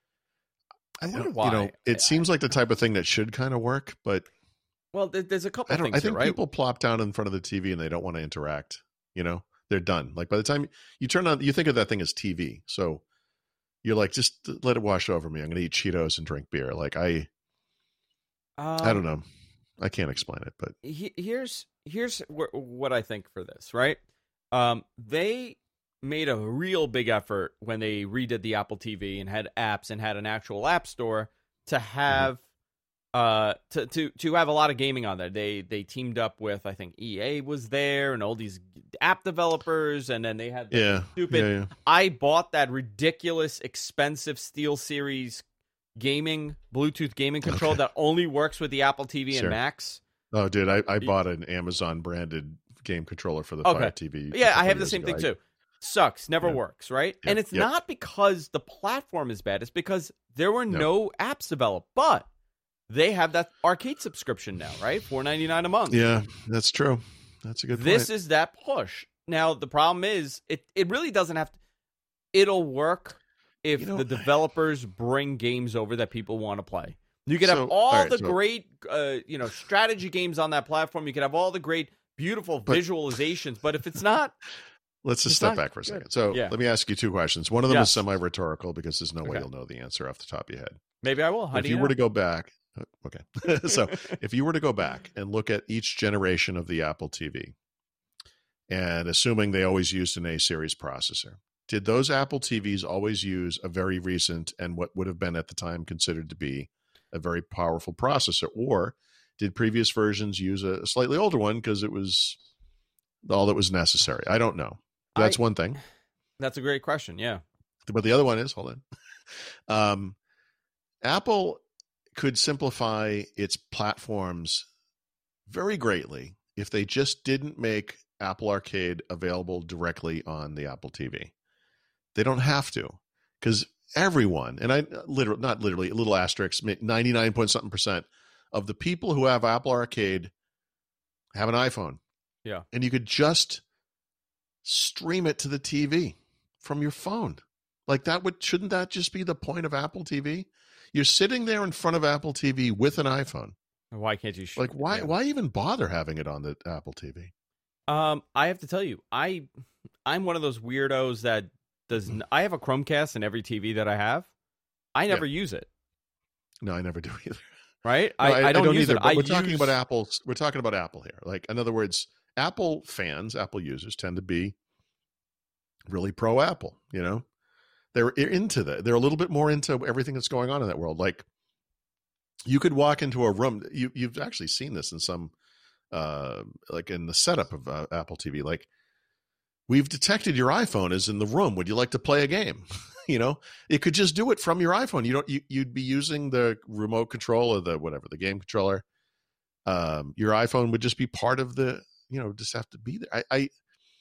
I wonder don't- why. You know, it I- seems like the type of thing that should kind of work, but Well, there, there's a couple I don't. things I think here, right? people plop down in front of the T V and they don't want to interact. You know, they're done. Like by the time you turn on, you think of that thing as T V. So you're like, just let it wash over me. I'm going to eat Cheetos and drink beer. Like I, um, I don't know. I can't explain it, but he- here's here's wh- what I think for this, right? Um, they made a real big effort when they redid the Apple T V and had apps and had an actual app store to have uh to to to have a lot of gaming on there. They they teamed up with, I think E A was there and all these app developers, and then they had the yeah, stupid yeah, yeah. I bought that ridiculous, expensive SteelSeries gaming Bluetooth gaming control Okay. that only works with the Apple T V Sure. and Macs. Oh, dude, I, I bought an Amazon branded game controller for the Okay. Fire T V. a Yeah, I couple have the years same ago. thing too. Sucks, never Yeah. works, right? Yep, And it's yep. not because the platform is bad; it's because there were No. no apps developed. But they have that arcade subscription now, right? four ninety-nine a month. Yeah, that's true. That's a good This point. is that push. Now the problem is, it it really doesn't have to. It'll work if You know, the developers bring games over that people want to play. You could have So, all, all right, the so- great, uh, you know, strategy games on that platform. You could have all the great, beautiful But- visualizations. But if it's not, Let's just it's step not back for a good. second. So Yeah. let me ask you two questions. One of them Yes. is semi-rhetorical because there's no way Okay. you'll know the answer off the top of your head. maybe I will. How if do you you were know? to go back, uh, okay. So if you were to go back and look at each generation of the Apple T V, and assuming they always used an A series processor, did those Apple T Vs always use a very recent and what would have been at the time considered to be a very powerful processor, or did previous versions use a slightly older one because it was all that was necessary? I don't know. That's I- one thing. That's a great question. Yeah. But the other one is, hold on. Um, Apple could simplify its platforms very greatly if they just didn't make Apple Arcade available directly on the Apple T V. They don't have to. because everyone, and I literally, not literally, a little asterisk, ninety-nine point something percent of the people who have Apple Arcade have an iPhone. Yeah. And you could just stream it to the T V from your phone. Like that would, shouldn't that just be the point of Apple T V? You're sitting there in front of Apple T V with an iPhone. Why can't you? Sh- like why, yeah. why even bother having it on the Apple T V? Um, I have to tell you, I, I'm one of those weirdos that does. N- I have a Chromecast in every T V that I have. I never yeah. use it. No, I never do either. Right? No, I, I, I don't I don't use either. it. But I we're use... talking about Apple. We're talking about Apple here. Like, in other words, Apple fans, Apple users tend to be really pro Apple. You know, they're into that. They're a little bit more into everything that's going on in that world. Like, you could walk into a room. You, you've actually seen this in some, uh, like in the setup of uh, Apple T V. Like, we've detected your iPhone is in the room. Would you like to play a game? You know, it could just do it from your iPhone. You don't. You, you'd be using the remote control or the whatever the game controller. Um, your iPhone would just be part of the. You know, just have to be there. I, I,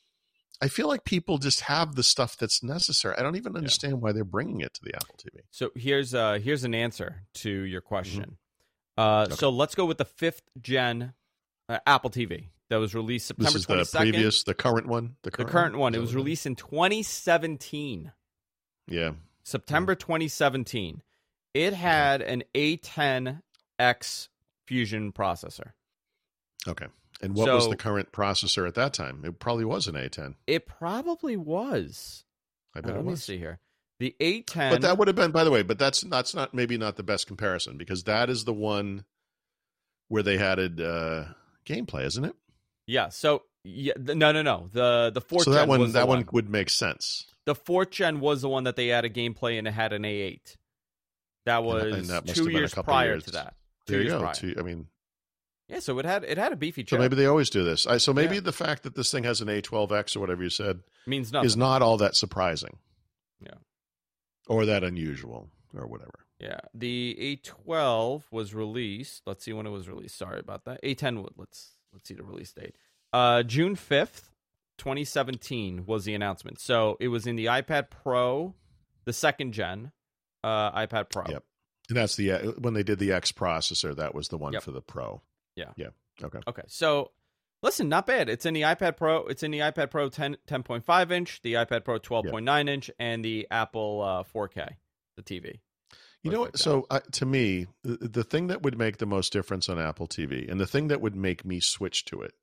I feel like people just have the stuff that's necessary. I don't even understand yeah. why they're bringing it to the Apple T V. So here's uh here's an answer to your question. Mm-hmm. Uh, okay. So let's go with the fifth gen uh, Apple T V that was released September this is twenty-second. The previous, the current one. The current, the current one. one. It was one? released in twenty seventeen. Yeah. September twenty seventeen. It had an A ten X Fusion processor. Okay. And what so, was the current processor at that time? It probably was an A ten. It probably was. I bet uh, it let was. Let me see here. The A ten. But that would have been, by the way, but that's that's not maybe not the best comparison because that is the one where they added uh, gameplay, isn't it? Yeah. So yeah, the, no, no, no. The the fourth. So that gen one was that the one one would make sense. The fourth gen was the one that they added gameplay and it had an A eight. That was and, and that two years prior years. to that. Two there you years go. Prior. Two, I mean. Yeah, so it had it had a beefy chip. So maybe they always do this. I, so maybe yeah. the fact that this thing has an A twelve X or whatever you said means nothing. Is not all that surprising. Yeah. Or that unusual or whatever. Yeah. The A twelve was released. Let's see when it was released. Sorry about that. A ten. Let's let's see the release date. Uh, June fifth, twenty seventeen was the announcement. So it was in the iPad Pro, the second gen uh, iPad Pro. Yep. And that's the uh, when they did the X processor, that was the one yep. for the Pro. Yeah. Yeah. Okay. Okay. So, listen, not bad. It's in the iPad Pro. It's in the iPad Pro ten, ten point five inch, the iPad Pro twelve point nine yep. inch, and the Apple uh, four K, the T V. You know what? Like so uh, to me, the, the thing that would make the most difference on Apple T V, and the thing that would make me switch to it,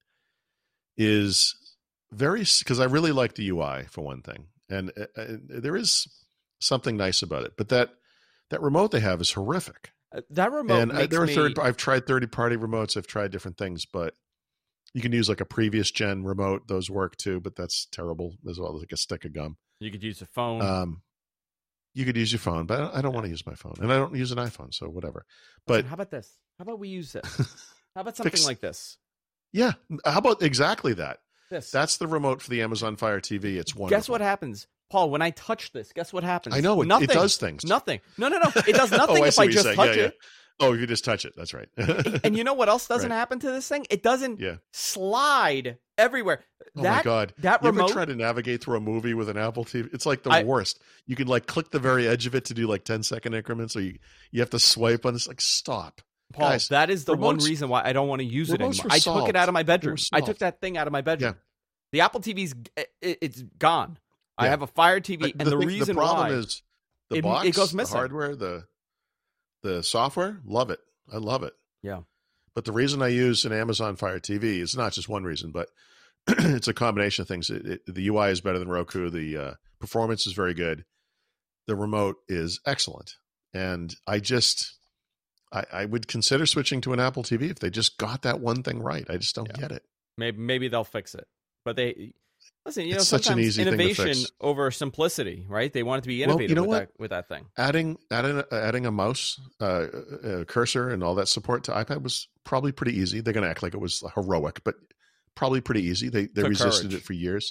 is very because I really like the U I for one thing, and uh, uh, there is something nice about it, but that. That remote they have is horrific. Uh, that remote and makes there are me... third. I've tried third-party remotes. I've tried different things, but you can use like a previous gen remote. Those work too, but that's terrible as well. Like a stick of gum. You could use a phone. Um, you could use your phone, but I don't want to use my phone, and I don't use an iPhone, so whatever. But Listen, how about this? How about we use this? How about something fix... like this? Yeah. How about exactly that? This. That's the remote for the Amazon Fire T V. It's wonderful. Guess what happens? Paul, when I touch this, guess what happens? I know it, nothing. it does things. Nothing. No, no, no. It does nothing oh, I if I just touch yeah, it. Yeah. Oh, if you just touch it, that's right. And you know what else doesn't right. happen to this thing? It doesn't yeah. slide everywhere. Oh that, my god! That you remote. Ever try to navigate through a movie with an Apple T V? It's like the I, worst. You can like click the very edge of it to do like ten second increments, or you you have to swipe on this. Like stop, Paul. Guys, that is the remotes, one reason why I don't want to use it anymore. I took it out of my bedroom. I took that thing out of my bedroom. Yeah. The Apple T V's it, it's gone. Yeah. I have a Fire T V, and the, the thing, the reason problem why is the it, box, it goes missing. The hardware, the the software. Love it. I love it. Yeah. But the reason I use an Amazon Fire T V is not just one reason, but it's a combination of things. It, it, the U I is better than Roku. The uh, performance is very good. The remote is excellent, and I just I, I would consider switching to an Apple T V if they just got that one thing right. I just don't yeah. get it. Maybe maybe they'll fix it, but they. Listen, you it's know, such an easy innovation thing to fix. over simplicity, right? They want it to be innovative well, you know with, what? that, with that thing. Adding adding adding a mouse, uh, a cursor, and all that support to iPad was probably pretty easy. They're going to act like it was heroic, but probably pretty easy. They they Took resisted courage. it for years.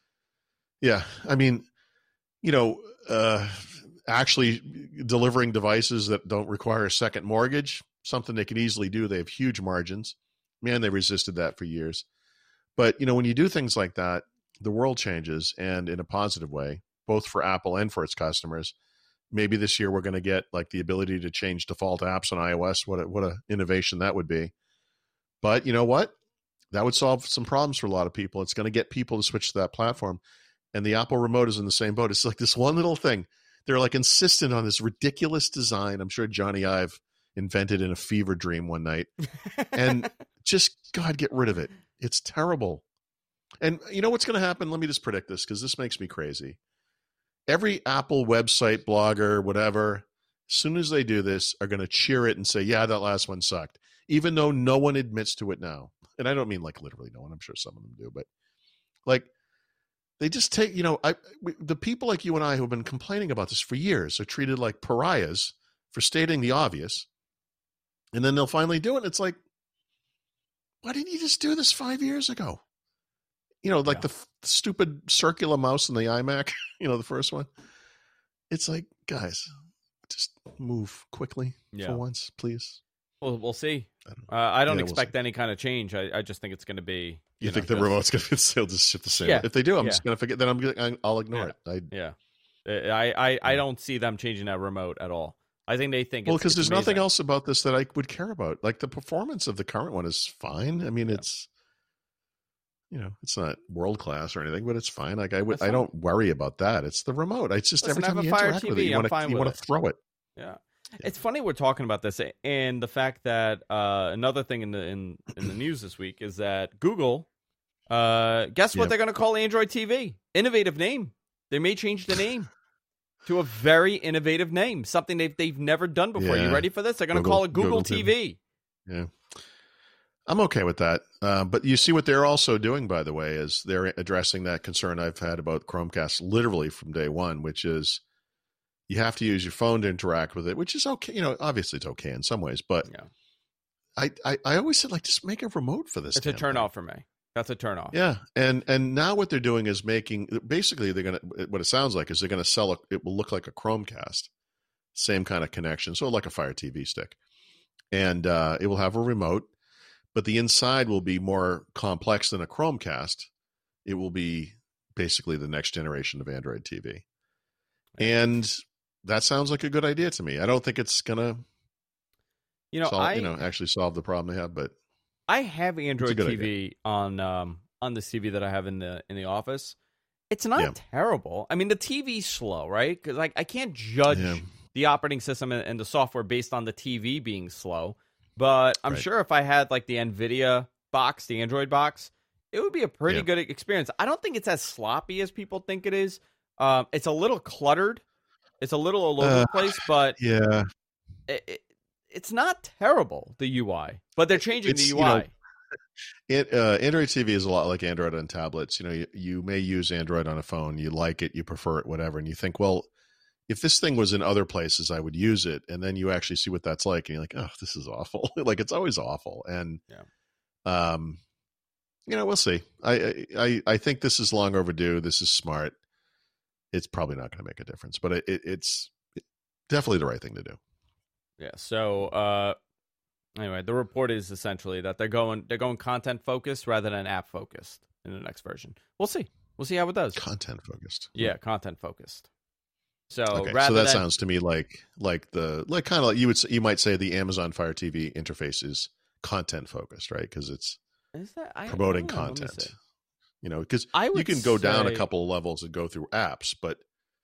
Yeah, I mean, you know, uh, actually delivering devices that don't require a second mortgage, something they can easily do. They have huge margins. Man, they resisted that for years. But you know, when you do things like that, the world changes, and in a positive way, both for Apple and for its customers. maybe this year we're going to get like the ability to change default apps on iOS. What a, what a innovation that would be. But you know what? That would solve some problems for a lot of people. It's going to get people to switch to that platform. And the Apple remote is in the same boat. It's like this one little thing. They're like insistent on this ridiculous design. I'm sure Johnny Ive invented in a fever dream one night. And just, God, get rid of it. It's terrible. And you know what's going to happen? Let me just predict this because this makes me crazy. Every Apple website, blogger, whatever, as soon as they do this, are going to cheer it and say, yeah, that last one sucked, even though no one admits to it now. And I don't mean like literally no one. I'm sure some of them do. But like they just take, you know, I we, the people like you and I who have been complaining about this for years are treated like pariahs for stating the obvious. And then they'll finally do it. It's like, why didn't you just do this five years ago? You know, like yeah. the f- stupid circular mouse in the iMac, you know, the first one. It's like, guys, just move quickly yeah. for once, please. Well, we'll see. I don't, uh, I don't yeah, expect we'll any kind of change. I, I just think it's going to be. You, you know, think the just, remote's going to still just ship the same? Yeah. If they do, I'm yeah. just going to forget. Then I'm gonna, I'll ignore yeah. it. I, yeah, I, I, I don't see them changing that remote at all. I think they think well, because there's amazing. nothing else about this that I would care about. Like the performance of the current one is fine. I mean, yeah. it's. You know, it's not world class or anything, but it's fine. Like I would, I don't worry about that. It's the remote. It's just Listen, every time you interact T V, with it, you want to you want to throw it. Yeah. yeah, it's funny we're talking about this, and the fact that uh, another thing in the in, in the news this week is that Google, uh, guess what yep. they're going to call Android T V? Innovative name. They may change the name to a very innovative name, something they've they've never done before. Yeah. You ready for this? They're going to call it Google, Google T V. T V. Yeah. I'm okay with that. Uh, but you see what they're also doing, by the way, is they're addressing that concern I've had about Chromecast literally from day one, which is you have to use your phone to interact with it, which is okay. You know, obviously it's okay in some ways, but yeah. I, I, I always said, like, just make a remote for this. It's a turn off for me. That's a turn off. Yeah. And, and now what they're doing is making, basically they're going to, what it sounds like is they're going to sell, a, it will look like a Chromecast, same kind of connection. So like a Fire T V stick. And uh, it will have a remote. But the inside will be more complex than a Chromecast. It will be basically the next generation of Android T V. And that sounds like a good idea to me. I don't think it's going to you know, solve, I, you know, actually solve the problem they have, but I have Android T V idea. on um, on the T V that I have in the in the office. It's not yeah. terrible. I mean, the T V's slow, right? Because like I can't judge yeah. the operating system and, and the software based on the T V being slow. But I'm right. sure if I had like the NVIDIA box, the Android box, it would be a pretty yeah. good experience. I don't think it's as sloppy as people think it is. Um, it's a little cluttered. It's a little all over uh, the place, but yeah, it, it, it's not terrible, the U I. But they're changing it's, the U I. You know, it, uh, Android T V is a lot like Android on tablets. You know, you, you may use Android on a phone. You like it, you prefer it, whatever. And you think, well, if this thing was in other places, I would use it. And then you actually see what that's like. And you're like, oh, this is awful. Like, it's always awful. And, yeah. um, you know, we'll see. I, I, I think this is long overdue. This is smart. It's probably not going to make a difference, but it, it, it's definitely the right thing to do. Yeah. So, uh, anyway, the report is essentially that they're going, they're going content focused rather than app focused in the next version. We'll see. We'll see how it does. Content focused. Yeah. Content focused. So, okay, rather so that than, sounds to me like like the like kind of like you would you might say the Amazon Fire T V interface is content focused, right? Because it's is that, I, promoting I know, content. You know, because you can go say, down a couple of levels and go through apps, but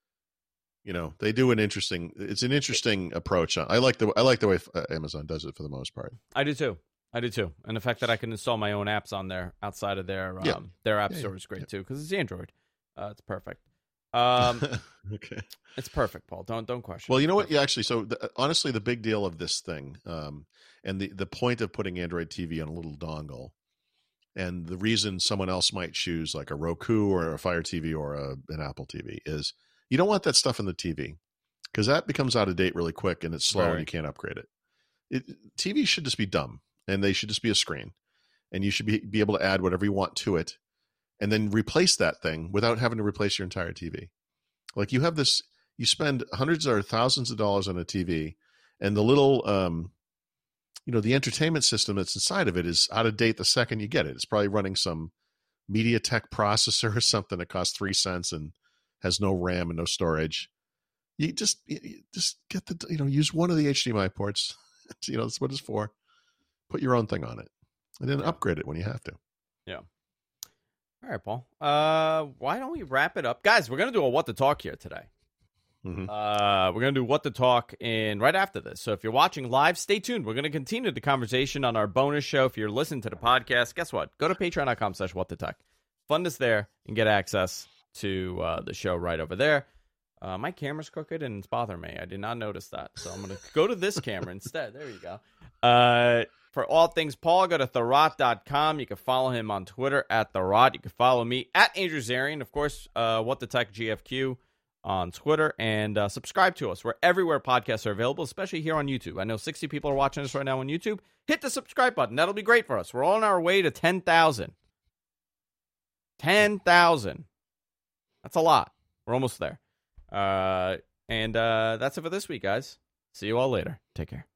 you know they do an interesting. It's an interesting approach. I like the I like the way Amazon does it for the most part. I do too. I do too, and the fact that I can install my own apps on there outside of their um, yeah. their app yeah, store is great yeah. too because it's Android. Uh, it's perfect. Um, okay, it's perfect, Paul. Don't don't question. Well, you know what? Yeah, actually, so the, honestly, the big deal of this thing, um, and the the point of putting Android T V on a little dongle, and the reason someone else might choose like a Roku or a Fire T V or a, an Apple T V is you don't want that stuff in the T V because that becomes out of date really quick and it's slow Very. and you can't upgrade it. it. T V should just be dumb and they should just be a screen, and you should be be able to add whatever you want to it. And then replace that thing without having to replace your entire T V. Like you have this, you spend hundreds or thousands of dollars on a T V, and the little, um, you know, the entertainment system that's inside of it is out of date the second you get it. It's probably running some MediaTek processor or something that costs three cents and has no RAM and no storage. You just you just get the you know use one of the H D M I ports. You know that's what it's for. Put your own thing on it, and then upgrade it when you have to. Yeah. All right, Paul. Uh, why don't we wrap it up, guys? We're gonna do a what to talk here today. Mm-hmm. Uh, we're gonna do what to talk in right after this. So if you're watching live, stay tuned. We're gonna continue the conversation on our bonus show. If you're listening to the podcast, guess what? Go to patreon dot com slash what to talk. Fund us there and get access to uh, the show right over there. Uh, my camera's crooked and it's bothering me. I did not notice that. So I'm going to go to this camera instead. There you go. Uh, for all things Paul, go to Thurrott dot com. You can follow him on Twitter at Thurrott. You can follow me at Andrew Zarian. Of course, uh, What the Tech G F Q on Twitter. And uh, subscribe to us. We're everywhere podcasts are available, especially here on YouTube. I know sixty people are watching us right now on YouTube. Hit the subscribe button. That'll be great for us. We're on our way to ten thousand. ten thousand. That's a lot. We're almost there. Uh, and uh, that's it for this week, guys. See you all later. Take care.